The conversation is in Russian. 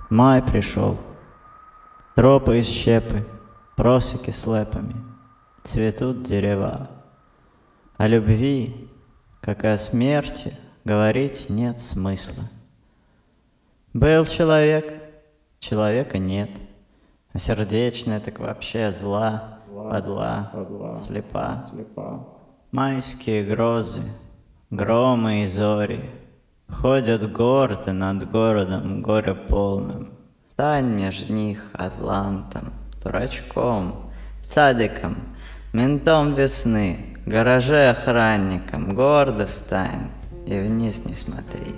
Май пришел. Тропы из щепы, просеки с лепами, цветут дерева. О любви, как и о смерти, говорить нет смысла. Был человек, человека нет, а сердечная так вообще зла, подла, слепа. Майские грозы, громы и зори ходят гордо над городом горе полным. Стань меж них атлантом, дурачком, цадиком, ментом весны, гараже охранником, гордо встань и вниз не смотри.